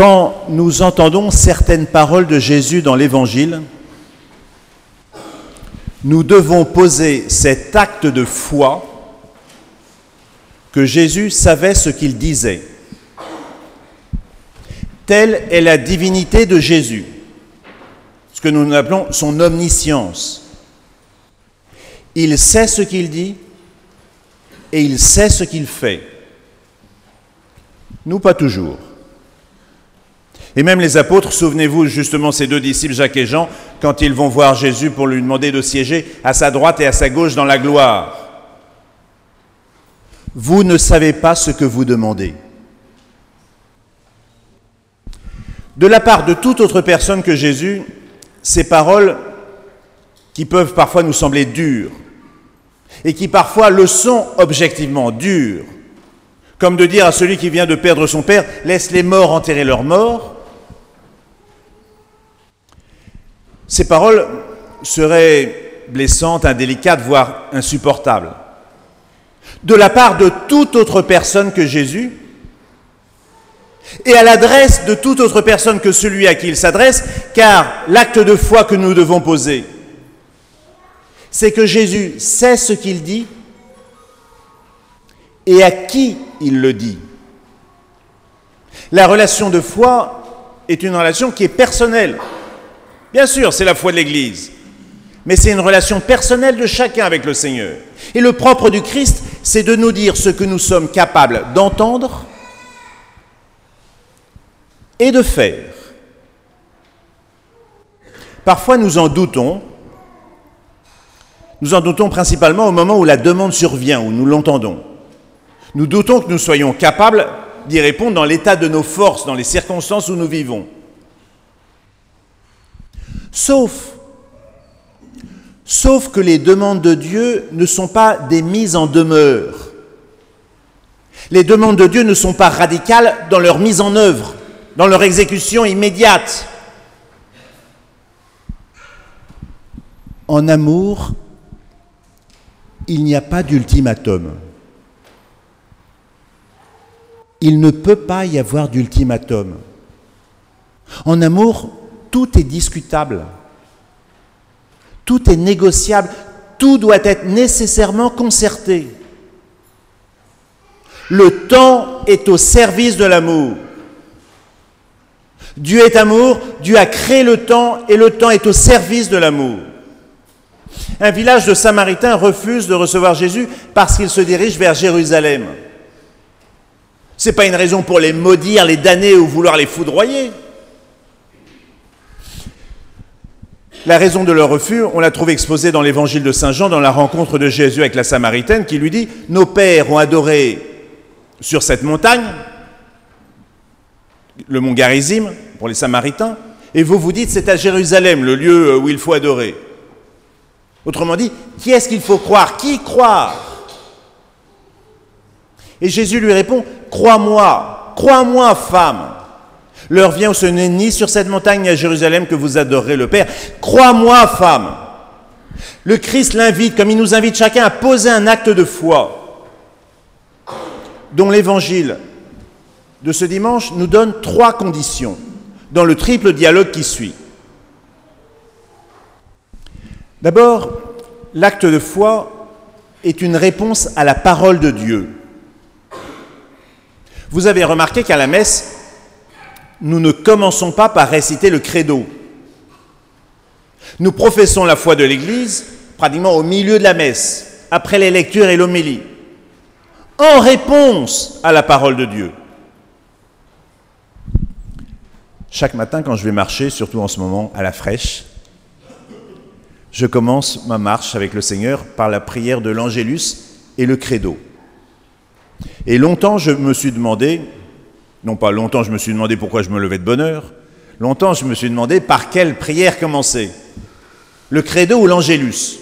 Quand nous entendons certaines paroles de Jésus dans l'Évangile, nous devons poser cet acte de foi que Jésus savait ce qu'il disait. Telle est la divinité de Jésus, ce que nous appelons son omniscience. Il sait ce qu'il dit et il sait ce qu'il fait. Nous, pas toujours. Et même les apôtres, souvenez-vous justement ces deux disciples, Jacques et Jean, quand ils vont voir Jésus pour lui demander de siéger à sa droite et à sa gauche dans la gloire. Vous ne savez pas ce que vous demandez. De la part de toute autre personne que Jésus, ces paroles qui peuvent parfois nous sembler dures et qui parfois le sont objectivement dures, comme de dire à celui qui vient de perdre son père, laisse les morts enterrer leurs morts. Ces paroles seraient blessantes, indélicates, voire insupportables. De la part de toute autre personne que Jésus, et à l'adresse de toute autre personne que celui à qui il s'adresse, car l'acte de foi que nous devons poser, c'est que Jésus sait ce qu'il dit et à qui il le dit. La relation de foi est une relation qui est personnelle. Bien sûr, c'est la foi de l'Église, mais c'est une relation personnelle de chacun avec le Seigneur. Et le propre du Christ, c'est de nous dire ce que nous sommes capables d'entendre et de faire. Parfois, nous en doutons principalement au moment où la demande survient, où nous l'entendons. Nous doutons que nous soyons capables d'y répondre dans l'état de nos forces, dans les circonstances où nous vivons. Sauf que les demandes de Dieu ne sont pas des mises en demeure. Les demandes de Dieu ne sont pas radicales dans leur mise en œuvre, dans leur exécution immédiate. En amour, il n'y a pas d'ultimatum. Il ne peut pas y avoir d'ultimatum. En amour, tout est discutable, tout est négociable, tout doit être nécessairement concerté. Le temps est au service de l'amour. Dieu est amour, Dieu a créé le temps et le temps est au service de l'amour. Un village de Samaritains refuse de recevoir Jésus parce qu'il se dirige vers Jérusalem. Ce n'est pas une raison pour les maudire, les damner ou vouloir les foudroyer. La raison de leur refus, on la trouve exposée dans l'évangile de Saint Jean, dans la rencontre de Jésus avec la Samaritaine, qui lui dit « Nos pères ont adoré sur cette montagne, le mont Garizim, pour les Samaritains, et vous vous dites c'est à Jérusalem, le lieu où il faut adorer. » Autrement dit, qui est-ce qu'il faut croire? Qui croire? Et Jésus lui répond « Crois-moi, femme. L'heure vient où ce n'est ni sur cette montagne ni à Jérusalem que vous adorerez le Père. Crois-moi, femme. » Le Christ l'invite, comme il nous invite chacun, à poser un acte de foi, dont l'évangile de ce dimanche nous donne 3 conditions, dans le triple dialogue qui suit. D'abord, l'acte de foi est une réponse à la parole de Dieu. Vous avez remarqué qu'à la messe, nous ne commençons pas par réciter le credo. Nous professons la foi de l'Église pratiquement au milieu de la messe, après les lectures et l'homélie, en réponse à la parole de Dieu. Chaque matin, quand je vais marcher, surtout en ce moment à la fraîche, je commence ma marche avec le Seigneur par la prière de l'Angélus et le credo. Et longtemps, je me suis demandé, non pas longtemps, je me suis demandé pourquoi je me levais de bonne heure, longtemps, je me suis demandé par quelle prière commencer, le credo ou l'Angélus.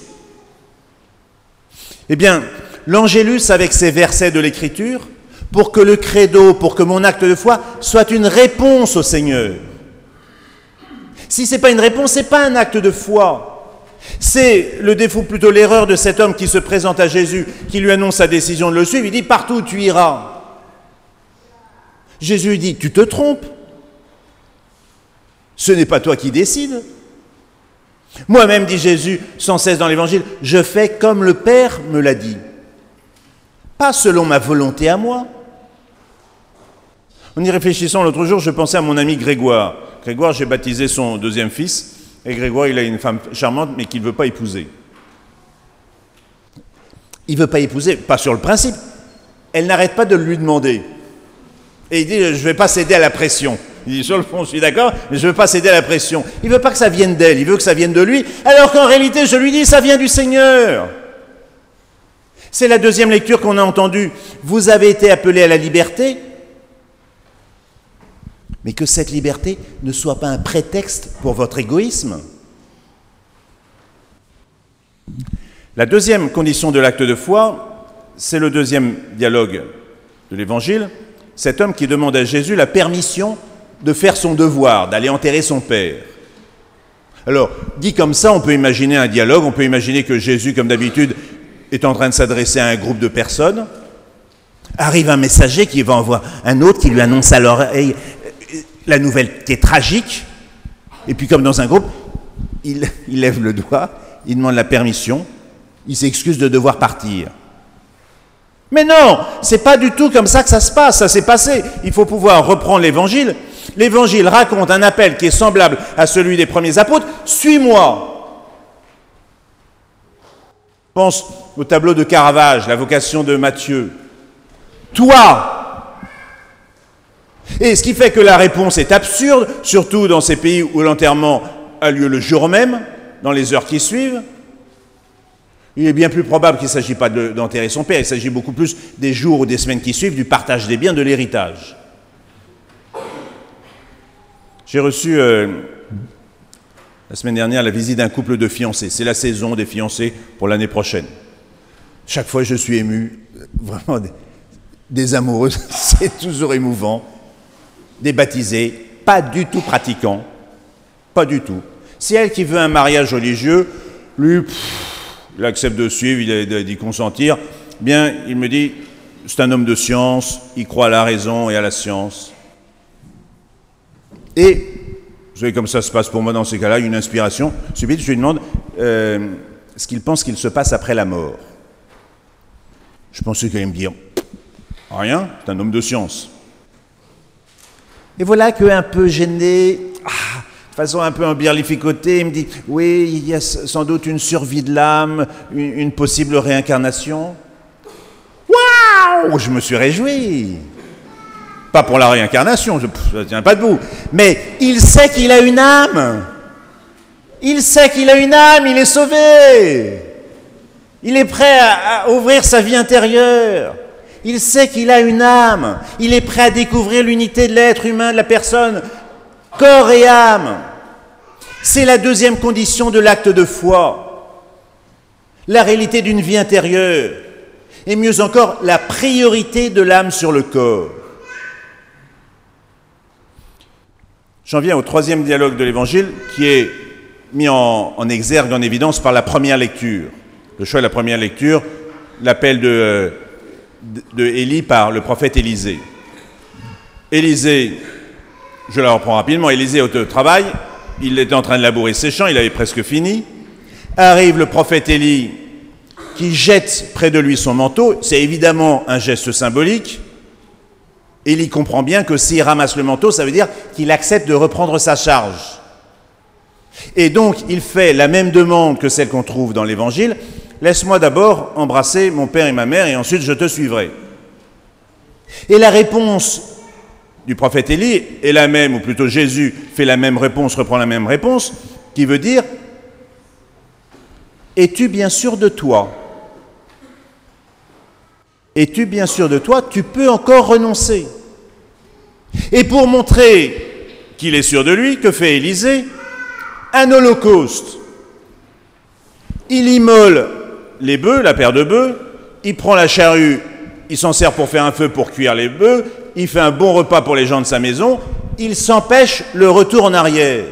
Eh bien, l'Angélus avec ses versets de l'Écriture, pour que le credo, pour que mon acte de foi soit une réponse au Seigneur. Si ce n'est pas une réponse, ce n'est pas un acte de foi. C'est le défaut, plutôt l'erreur de cet homme qui se présente à Jésus, qui lui annonce sa décision de le suivre. Il dit « Partout où tu iras ». Jésus dit « Tu te trompes. Ce n'est pas toi qui décides. Moi-même, dit Jésus sans cesse dans l'Évangile, je fais comme le Père me l'a dit. Pas selon ma volonté à moi. En y réfléchissant l'autre jour, je pensais à mon ami Grégoire. Grégoire, j'ai baptisé son deuxième fils. Et Grégoire, il a une femme charmante, mais qu'il ne veut pas épouser. Il ne veut pas épouser, pas sur le principe. Elle n'arrête pas de lui demander. Et il dit, je ne vais pas céder à la pression. Il dit, sur le fond, je suis d'accord, mais je ne veux pas céder à la pression. Il ne veut pas que ça vienne d'elle, il veut que ça vienne de lui, alors qu'en réalité, je lui dis, ça vient du Seigneur. C'est la deuxième lecture qu'on a entendue. Vous avez été appelés à la liberté, mais que cette liberté ne soit pas un prétexte pour votre égoïsme. La deuxième condition de l'acte de foi, c'est le deuxième dialogue de l'Évangile. Cet homme qui demande à Jésus la permission de faire son devoir, d'aller enterrer son père. Alors, dit comme ça, on peut imaginer un dialogue, on peut imaginer que Jésus, comme d'habitude, est en train de s'adresser à un groupe de personnes. Arrive un messager qui va en voir un autre, qui lui annonce à l'oreille la nouvelle qui est tragique. Et puis, comme dans un groupe, il lève le doigt, il demande la permission, il s'excuse de devoir partir. Mais non, c'est pas du tout comme ça que ça se passe, ça s'est passé. Il faut pouvoir reprendre l'Évangile. L'Évangile raconte un appel qui est semblable à celui des premiers apôtres. Suis-moi. Pense au tableau de Caravage, la vocation de Matthieu. Toi. Et ce qui fait que la réponse est absurde, surtout dans ces pays où l'enterrement a lieu le jour même, dans les heures qui suivent. Il est bien plus probable qu'il ne s'agit pas d'enterrer son père, il s'agit beaucoup plus des jours ou des semaines qui suivent, du partage des biens, de l'héritage. J'ai reçu la semaine dernière la visite d'un couple de fiancés. C'est la saison des fiancés pour l'année prochaine. Chaque fois, je suis ému. Vraiment, des amoureux, c'est toujours émouvant. Des baptisés, pas du tout pratiquants. Pas du tout. C'est elle qui veut un mariage religieux, lui... il accepte de suivre, d'y consentir. Bien, il me dit, c'est un homme de science, il croit à la raison et à la science. Et, vous savez comme ça se passe pour moi dans ces cas-là, une inspiration subite, je lui demande ce qu'il pense qu'il se passe après la mort. Je pensais qu'il allait me dire, rien, c'est un homme de science. Et voilà qu'un peu gêné, de façon un peu embirlificotée, il me dit « Oui, il y a sans doute une survie de l'âme, une possible réincarnation. » Waouh! Je me suis réjoui. Pas pour la réincarnation, je ne tiens pas debout. Mais il sait qu'il a une âme. Il sait qu'il a une âme, il est sauvé. Il est prêt à ouvrir sa vie intérieure. Il sait qu'il a une âme. Il est prêt à découvrir l'unité de l'être humain, de la personne, corps et âme. C'est la deuxième condition de l'acte de foi. La réalité d'une vie intérieure. Et mieux encore, la priorité de l'âme sur le corps. J'en viens au troisième dialogue de l'Évangile qui est mis en exergue, en évidence par la première lecture. Le choix de la première lecture, l'appel de Élie par le prophète Élisée. Élisée, je la reprends rapidement, Élisée est au travail, il était en train de labourer ses champs, il avait presque fini. Arrive le prophète Élie qui jette près de lui son manteau, c'est évidemment un geste symbolique. Élie comprend bien que s'il ramasse le manteau, ça veut dire qu'il accepte de reprendre sa charge. Et donc, il fait la même demande que celle qu'on trouve dans l'Évangile. Laisse-moi d'abord embrasser mon père et ma mère et ensuite je te suivrai. Et la réponse du prophète Élie est la même, ou plutôt Jésus fait la même réponse, reprend la même réponse, qui veut dire « Es-tu bien sûr de toi ? Es-tu bien sûr de toi ? Tu peux encore renoncer. » Et pour montrer qu'il est sûr de lui, que fait Élisée ? Un holocauste. Il immole les bœufs, la paire de bœufs, il prend la charrue, il s'en sert pour faire un feu pour cuire les bœufs, il fait un bon repas pour les gens de sa maison, il s'empêche le retour en arrière.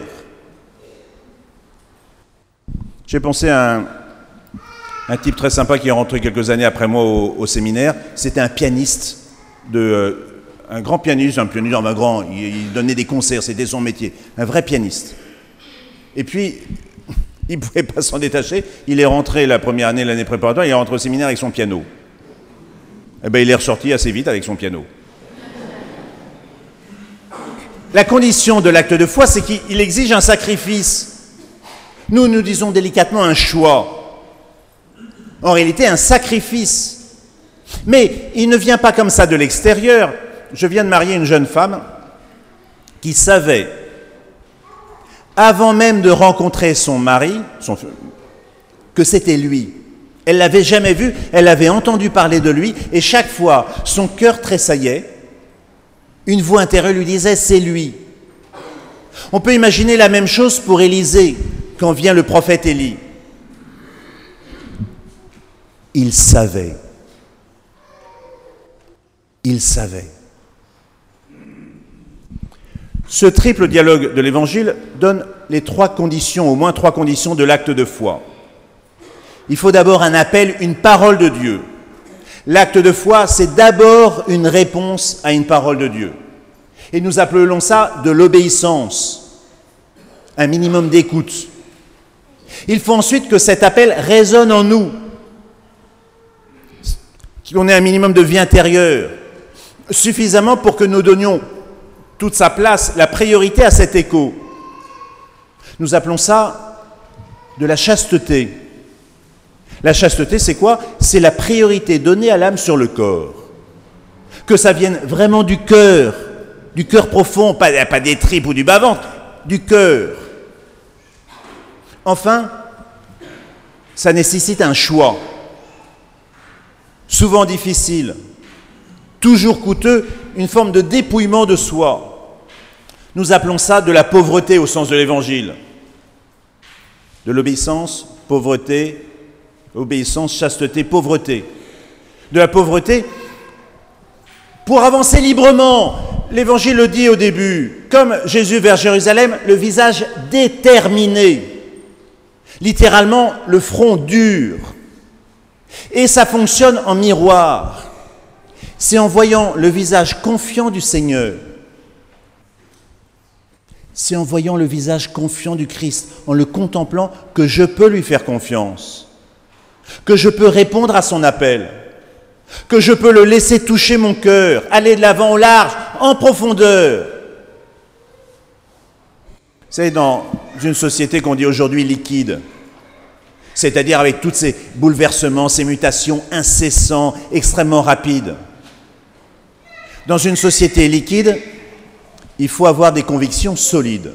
J'ai pensé à un type très sympa qui est rentré quelques années après moi au séminaire. C'était un pianiste un grand pianiste, il donnait des concerts, c'était son métier, un vrai pianiste. Et puis, il ne pouvait pas s'en détacher, il est rentré la première année, l'année préparatoire, il est rentré au séminaire avec son piano. Eh bien, il est ressorti assez vite avec son piano. La condition de l'acte de foi, c'est qu'il exige un sacrifice. Nous disons délicatement un choix. En réalité, un sacrifice. Mais il ne vient pas comme ça de l'extérieur. Je viens de marier une jeune femme qui savait, avant même de rencontrer son mari, que c'était lui. Elle ne l'avait jamais vu, elle avait entendu parler de lui, et chaque fois, son cœur tressaillait. Une voix intérieure lui disait « c'est lui ». On peut imaginer la même chose pour Élisée, quand vient le prophète Élie. Il savait. Il savait. Ce triple dialogue de l'Évangile donne les au moins trois conditions de l'acte de foi. Il faut d'abord un appel, une parole de Dieu. L'acte de foi, c'est d'abord une réponse à une parole de Dieu. Et nous appelons ça de l'obéissance, un minimum d'écoute. Il faut ensuite que cet appel résonne en nous, qu'on ait un minimum de vie intérieure, suffisamment pour que nous donnions toute sa place, la priorité à cet écho. Nous appelons ça de la chasteté. La chasteté, c'est quoi? C'est la priorité donnée à l'âme sur le corps. Que ça vienne vraiment du cœur profond, pas des tripes ou du bas-ventre, du cœur. Enfin, ça nécessite un choix, souvent difficile, toujours coûteux, une forme de dépouillement de soi. Nous appelons ça de la pauvreté au sens de l'Évangile. De l'obéissance, pauvreté, obéissance, chasteté, pauvreté. De la pauvreté pour avancer librement. L'Évangile le dit au début, comme Jésus vers Jérusalem, le visage déterminé. Littéralement, le front dur. Et ça fonctionne en miroir. C'est en voyant le visage confiant du Seigneur, c'est en voyant le visage confiant du Christ, en le contemplant, que je peux lui faire confiance, que je peux répondre à son appel, que je peux le laisser toucher mon cœur, aller de l'avant au large, en profondeur. Vous savez, dans une société qu'on dit aujourd'hui liquide, c'est-à-dire avec tous ces bouleversements, ces mutations incessants, extrêmement rapides, dans une société liquide, il faut avoir des convictions solides.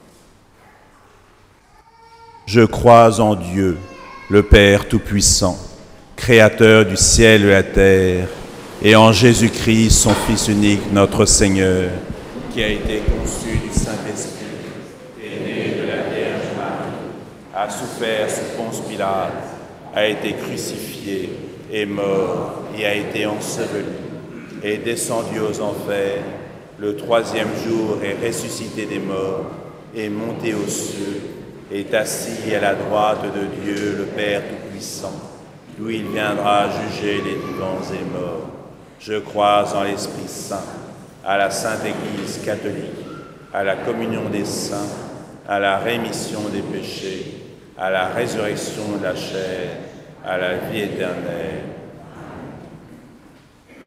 Je crois en Dieu, le Père Tout-Puissant, Créateur du ciel et de la terre, et en Jésus-Christ, son Fils unique, notre Seigneur, qui a été conçu du Saint-Esprit, est né de la Vierge Marie, a souffert sous Ponce Pilate, a été crucifié, est mort et a été enseveli, est descendu aux enfers, le troisième jour est ressuscité des morts, est monté aux cieux, est assis à la droite de Dieu, le Père Tout-Puissant, d'où il viendra juger les vivants et morts. Je crois en l'Esprit Saint, à la Sainte Église catholique, à la communion des saints, à la rémission des péchés, à la résurrection de la chair, à la vie éternelle.